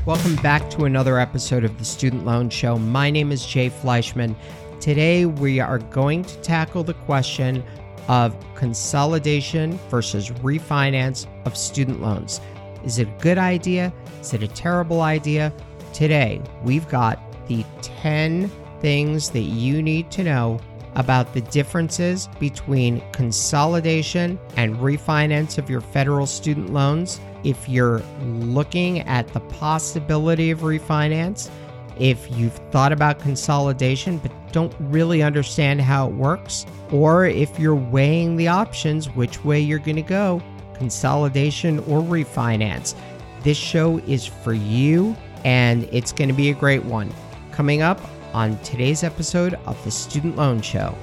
Welcome back to another episode of the Student Loan Show. My name is Jay Fleischman. Today we are going to tackle the question of consolidation versus refinance of student loans. Is it a good idea? Is it a terrible idea? Today we've got the 10 things that you need to know about the differences between consolidation and refinance of your federal student loans. If you're looking at the possibility of refinance, if you've thought about consolidation but don't really understand how it works, or if you're weighing the options, which way you're going to go, consolidation or refinance, this show is for you and it's going to be a great one. Coming up on today's episode of the Student Loan Show.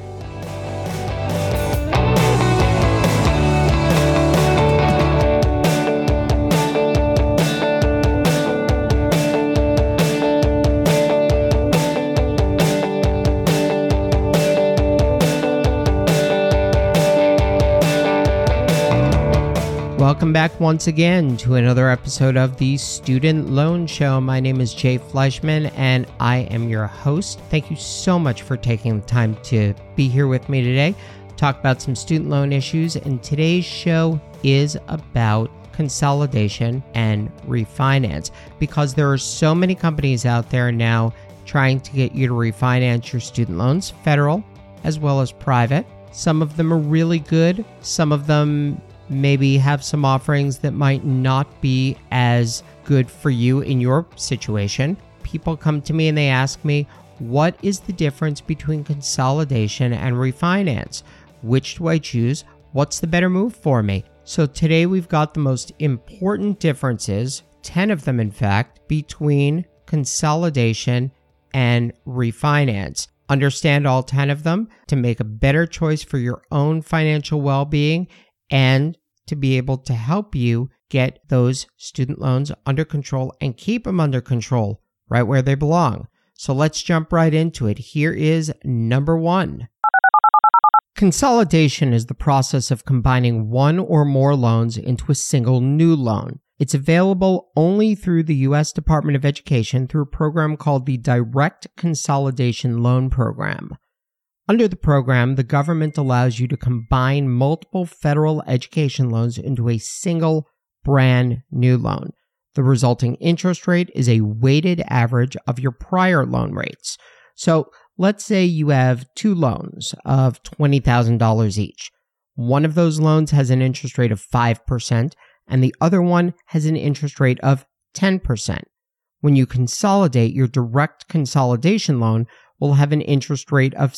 Welcome back once again to another episode of the Student Loan Show. My name is Jay Fleischman and I am your host. Thank you so much for taking the time to be here with me today, talk about some student loan issues. And today's show is about consolidation and refinance because there are so many companies out there now trying to get you to refinance your student loans, federal as well as private. Some of them are really good. Some of them maybe have some offerings that might not be as good for you in your situation. People come to me and they ask me, what is the difference between consolidation and refinance? Which do I choose? What's the better move for me? So today we've got the most important differences, 10 of them in fact, between consolidation and refinance. Understand all 10 of them to make a better choice for your own financial well-being and to be able to help you get those student loans under control and keep them under control right where they belong. So let's jump right into it. Here is number 1. Consolidation is the process of combining one or more loans into a single new loan. It's available only through the U.S. Department of Education through a program called the Direct Consolidation Loan Program. Under the program, the government allows you to combine multiple federal education loans into a single brand new loan. The resulting interest rate is a weighted average of your prior loan rates. So let's say you have two loans of $20,000 each. One of those loans has an interest rate of 5% and the other one has an interest rate of 10%. When you consolidate, your direct consolidation loan will have an interest rate of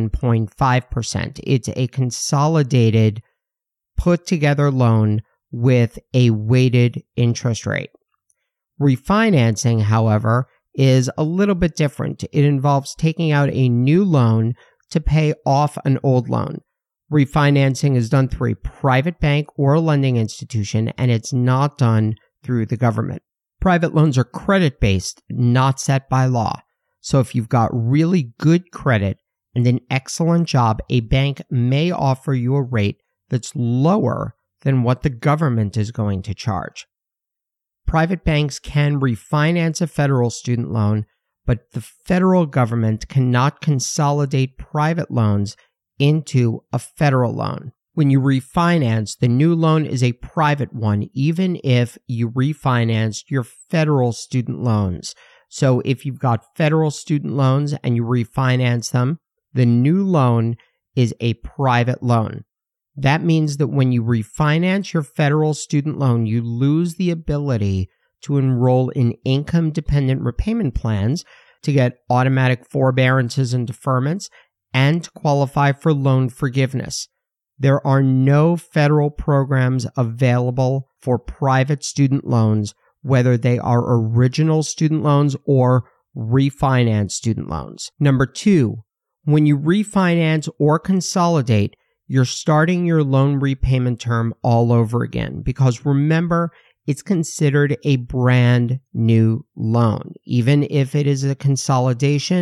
7.5%. It's a consolidated, put-together loan with a weighted interest rate. Refinancing, however, is a little bit different. It involves taking out a new loan to pay off an old loan. Refinancing is done through a private bank or a lending institution, and it's not done through the government. Private loans are credit-based, not set by law. So if you've got really good credit and an excellent job, a bank may offer you a rate that's lower than what the government is going to charge. Private banks can refinance a federal student loan, but the federal government cannot consolidate private loans into a federal loan. When you refinance, the new loan is a private one, even if you refinanced your federal student loans. So if you've got federal student loans and you refinance them, the new loan is a private loan. That means that when you refinance your federal student loan, you lose the ability to enroll in income-dependent repayment plans to get automatic forbearances and deferments and to qualify for loan forgiveness. There are no federal programs available for private student loans, whether they are original student loans or refinance student loans. Number 2, when you refinance or consolidate, you're starting your loan repayment term all over again because remember, it's considered a brand new loan. Even if it is a consolidation,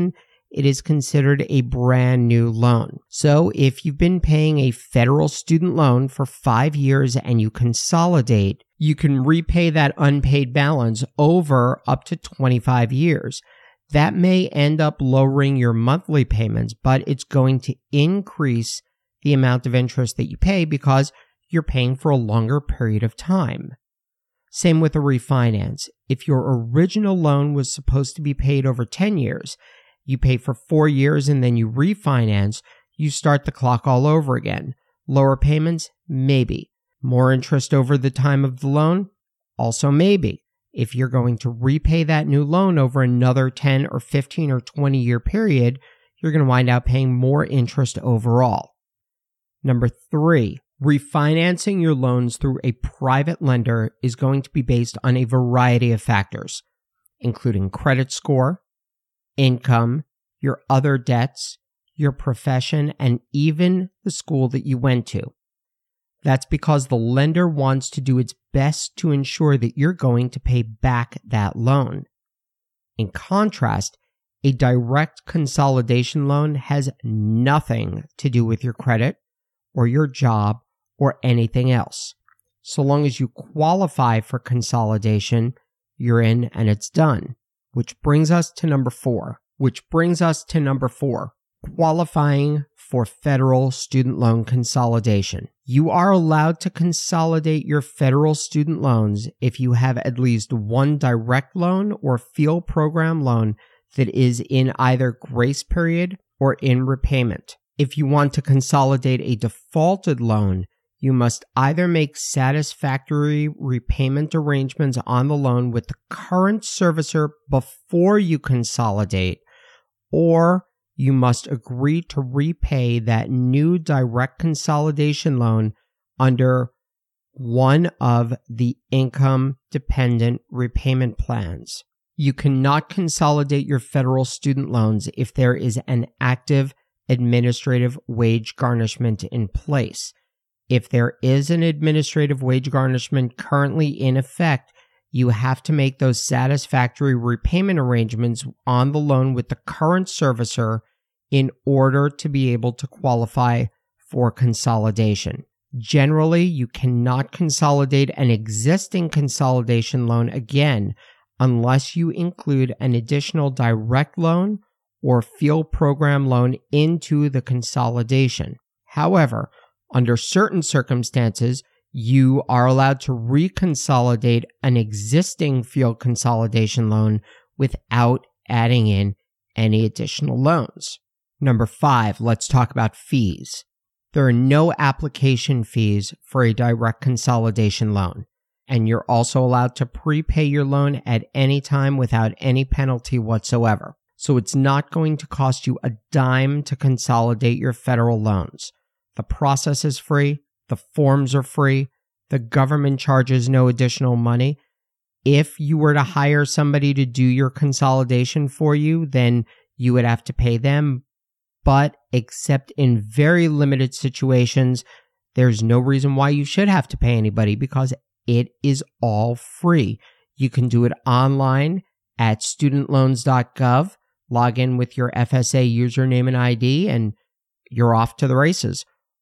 it is considered a brand new loan. So if you've been paying a federal student loan for 5 years and you consolidate, you can repay that unpaid balance over up to 25 years. That may end up lowering your monthly payments, but it's going to increase the amount of interest that you pay because you're paying for a longer period of time. Same with a refinance. If your original loan was supposed to be paid over 10 years, you pay for 4 years and then you refinance, you start the clock all over again. Lower payments? Maybe. More interest over the time of the loan? Also maybe. If you're going to repay that new loan over another 10 or 15 or 20 year period, you're going to wind up paying more interest overall. Number 3, refinancing your loans through a private lender is going to be based on a variety of factors, including credit score, income, your other debts, your profession, and even the school that you went to. That's because the lender wants to do its best to ensure that you're going to pay back that loan. In contrast, a direct consolidation loan has nothing to do with your credit or your job or anything else. So long as you qualify for consolidation, you're in and it's done. Which brings us to number 4. Qualifying for federal student loan consolidation. You are allowed to consolidate your federal student loans if you have at least one direct loan or field program loan that is in either grace period or in repayment. If you want to consolidate a defaulted loan, you must either make satisfactory repayment arrangements on the loan with the current servicer before you consolidate, or you must agree to repay that new direct consolidation loan under one of the income-dependent repayment plans. You cannot consolidate your federal student loans if there is an active administrative wage garnishment in place. If there is an administrative wage garnishment currently in effect, you have to make those satisfactory repayment arrangements on the loan with the current servicer in order to be able to qualify for consolidation. Generally, you cannot consolidate an existing consolidation loan again unless you include an additional direct loan or field program loan into the consolidation. However, under certain circumstances, you are allowed to reconsolidate an existing field consolidation loan without adding in any additional loans. Number 5, let's talk about fees. There are no application fees for a direct consolidation loan, and you're also allowed to prepay your loan at any time without any penalty whatsoever. So it's not going to cost you a dime to consolidate your federal loans. The process is free, the forms are free, the government charges no additional money. If you were to hire somebody to do your consolidation for you, then you would have to pay them. But except in very limited situations, there's no reason why you should have to pay anybody because it is all free. You can do it online at studentloans.gov, log in with your FSA username and ID, and you're off to the races.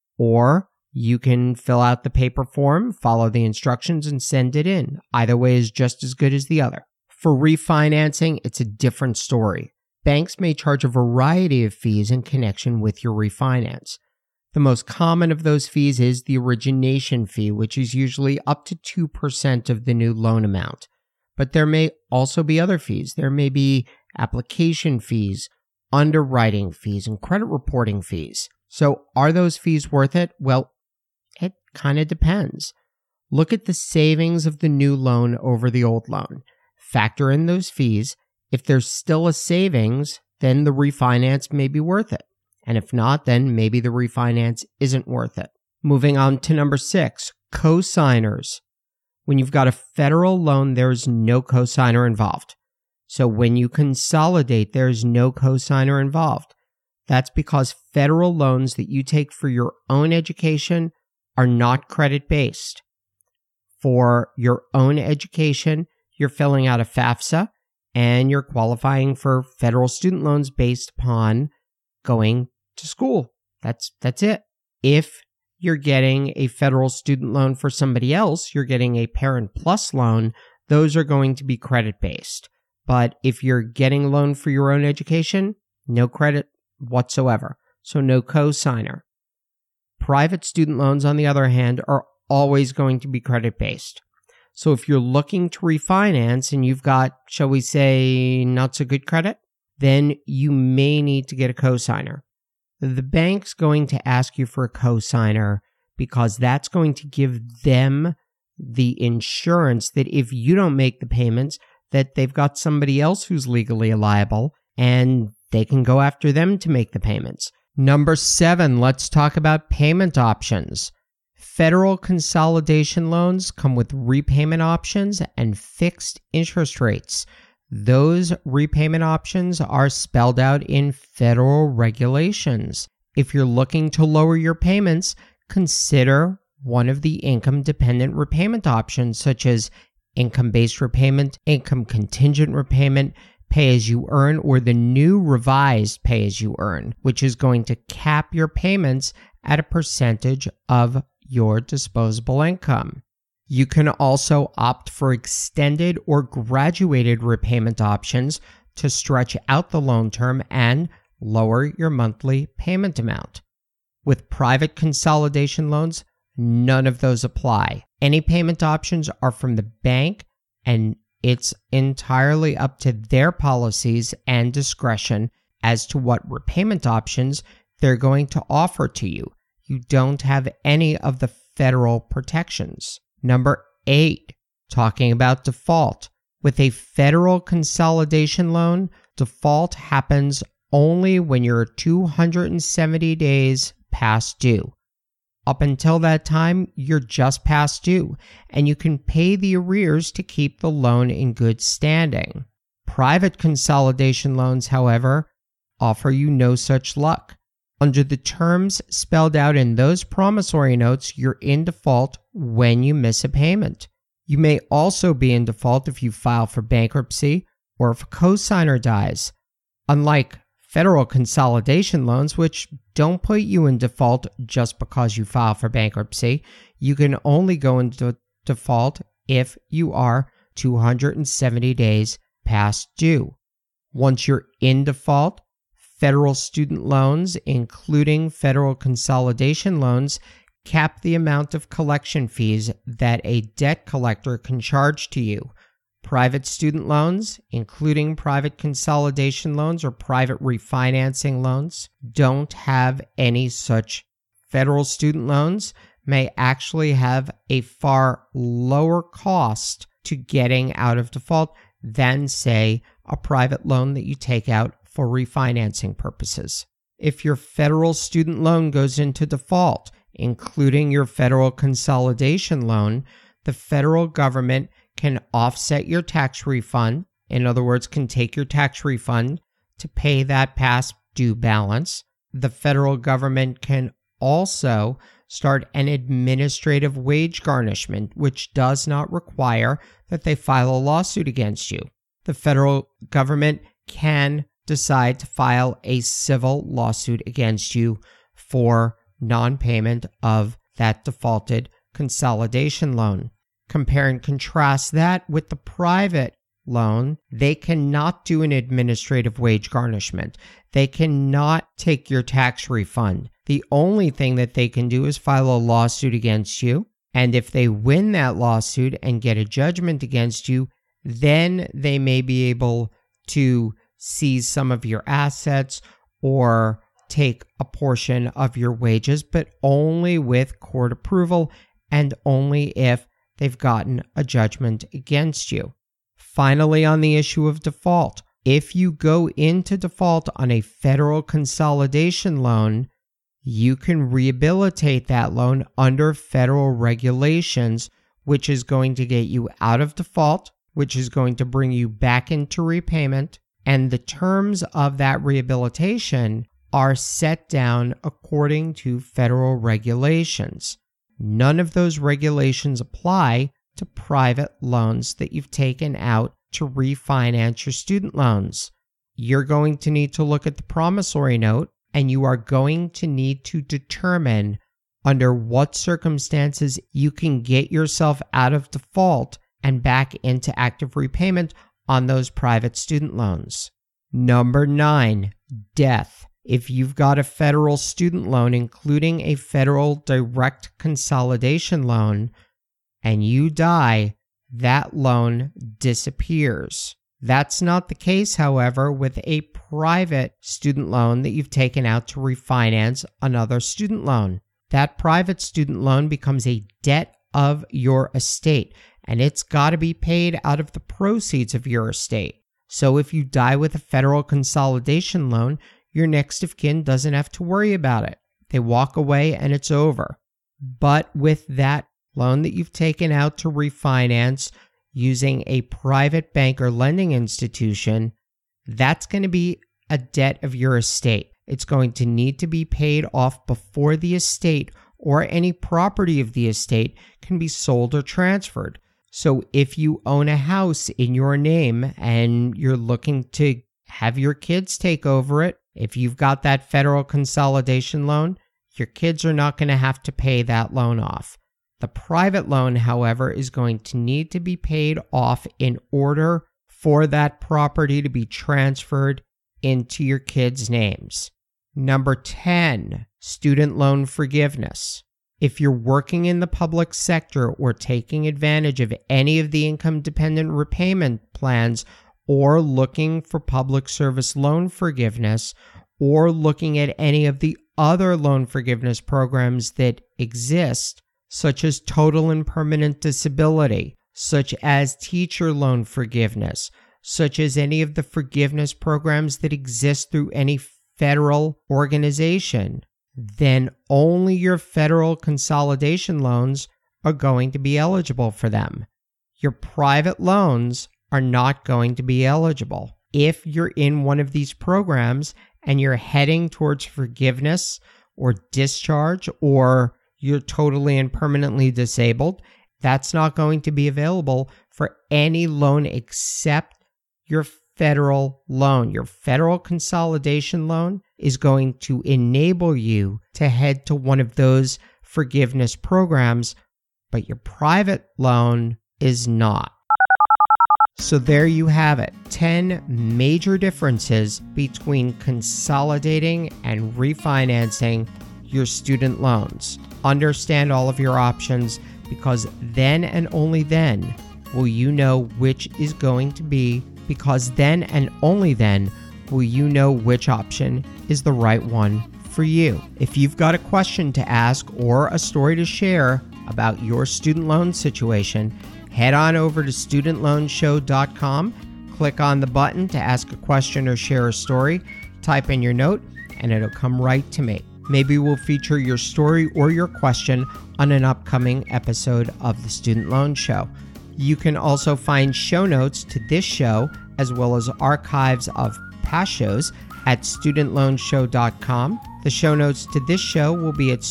Or you can fill out the paper form, follow the instructions, and send it in. Either way is just as good as the other. For refinancing, it's a different story. Banks may charge a variety of fees in connection with your refinance. The most common of those fees is the origination fee, which is usually up to 2% of the new loan amount. But there may also be other fees. There may be application fees, underwriting fees, and credit reporting fees. So are those fees worth it? Well, it kind of depends. Look at the savings of the new loan over the old loan. Factor in those fees. If there's still a savings, then the refinance may be worth it. And if not, then maybe the refinance isn't worth it. Moving on to number 6, cosigners. When you've got a federal loan, there's no cosigner involved. So when you consolidate, there's no cosigner involved. That's because federal loans that you take for your own education are not credit-based. For your own education, you're filling out a FAFSA, and you're qualifying for federal student loans based upon going to school. That's it. If you're getting a federal student loan for somebody else, you're getting a Parent Plus loan, those are going to be credit-based. But if you're getting a loan for your own education, no credit whatsoever. So no cosigner. Private student loans, on the other hand, are always going to be credit-based. So if you're looking to refinance and you've got, shall we say, not so good credit, then you may need to get a cosigner. The bank's going to ask you for a cosigner because that's going to give them the insurance that if you don't make the payments, that they've got somebody else who's legally liable and they can go after them to make the payments. Number 7, let's talk about payment options. Federal consolidation loans come with repayment options and fixed interest rates. Those repayment options are spelled out in federal regulations. If you're looking to lower your payments, consider one of the income-dependent repayment options, such as income-based repayment, income-contingent repayment, pay-as-you-earn, or the new revised pay-as-you-earn, which is going to cap your payments at a percentage of your disposable income. You can also opt for extended or graduated repayment options to stretch out the loan term and lower your monthly payment amount. With private consolidation loans, none of those apply. Any payment options are from the bank, and it's entirely up to their policies and discretion as to what repayment options they're going to offer to you. You don't have any of the federal protections. Number 8, talking about default. With a federal consolidation loan, default happens only when you're 270 days past due. Up until that time, you're just past due, and you can pay the arrears to keep the loan in good standing. Private consolidation loans, however, offer you no such luck. Under the terms spelled out in those promissory notes, you're in default when you miss a payment. You may also be in default if you file for bankruptcy or if a cosigner dies. Unlike federal consolidation loans, which don't put you in default just because you file for bankruptcy, you can only go into default if you are 270 days past due. Once you're in default, federal student loans, including federal consolidation loans, cap the amount of collection fees that a debt collector can charge to you. Private student loans, including private consolidation loans or private refinancing loans, don't have any such. Federal student loans may actually have a far lower cost to getting out of default than, say, a private loan that you take out for refinancing purposes. If your federal student loan goes into default, including your federal consolidation loan, the federal government can offset your tax refund, in other words, can take your tax refund to pay that past due balance. The federal government can also start an administrative wage garnishment, which does not require that they file a lawsuit against you. The federal government can decide to file a civil lawsuit against you for non-payment of that defaulted consolidation loan. Compare and contrast that with the private loan. They cannot do an administrative wage garnishment. They cannot take your tax refund. The only thing that they can do is file a lawsuit against you. And if they win that lawsuit and get a judgment against you, then they may be able to seize some of your assets or take a portion of your wages, but only with court approval and only if they've gotten a judgment against you. Finally, on the issue of default, if you go into default on a federal consolidation loan, you can rehabilitate that loan under federal regulations, which is going to get you out of default, which is going to bring you back into repayment. And the terms of that rehabilitation are set down according to federal regulations. None of those regulations apply to private loans that you've taken out to refinance your student loans. You're going to need to look at the promissory note, and you are going to need to determine under what circumstances you can get yourself out of default and back into active repayment on those private student loans. Number 9, death. If you've got a federal student loan, including a federal direct consolidation loan, and you die, that loan disappears. That's not the case, however, with a private student loan that you've taken out to refinance another student loan. That private student loan becomes a debt of your estate, and it's got to be paid out of the proceeds of your estate. So if you die with a federal consolidation loan, your next of kin doesn't have to worry about it. They walk away and it's over. But with that loan that you've taken out to refinance using a private bank or lending institution, that's going to be a debt of your estate. It's going to need to be paid off before the estate or any property of the estate can be sold or transferred. So if you own a house in your name and you're looking to have your kids take over it, if you've got that federal consolidation loan, your kids are not going to have to pay that loan off. The private loan, however, is going to need to be paid off in order for that property to be transferred into your kids' names. Number 10, student loan forgiveness. If you're working in the public sector or taking advantage of any of the income-dependent repayment plans, or looking for public service loan forgiveness, or looking at any of the other loan forgiveness programs that exist, such as total and permanent disability, such as teacher loan forgiveness, such as any of the forgiveness programs that exist through any federal organization, then only your federal consolidation loans are going to be eligible for them. Your private loans are not going to be eligible. If you're in one of these programs and you're heading towards forgiveness or discharge, or you're totally and permanently disabled, that's not going to be available for any loan except your federal loan. Your federal consolidation loan is going to enable you to head to one of those forgiveness programs, but your private loan is not. So there you have it, 10 major differences between consolidating and refinancing your student loans. Understand all of your options, because then and only then will you know which is going to be, because then and only then will you know which option is the right one for you. If you've got a question to ask or a story to share about your student loan situation, head on over to studentloanshow.com, click on the button to ask a question or share a story, type in your note, and it'll come right to me. Maybe we'll feature your story or your question on an upcoming episode of the Student Loan Show. You can also find show notes to this show, as well as archives of past shows, at studentloanshow.com. The show notes to this show will be at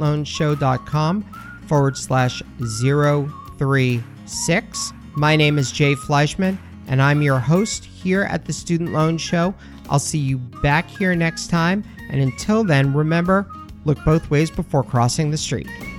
studentloanshow.com/036. My name is Jay Fleischman, and I'm your host here at the Student Loan Show. I'll see you back here next time, and until then, remember, look both ways before crossing the street.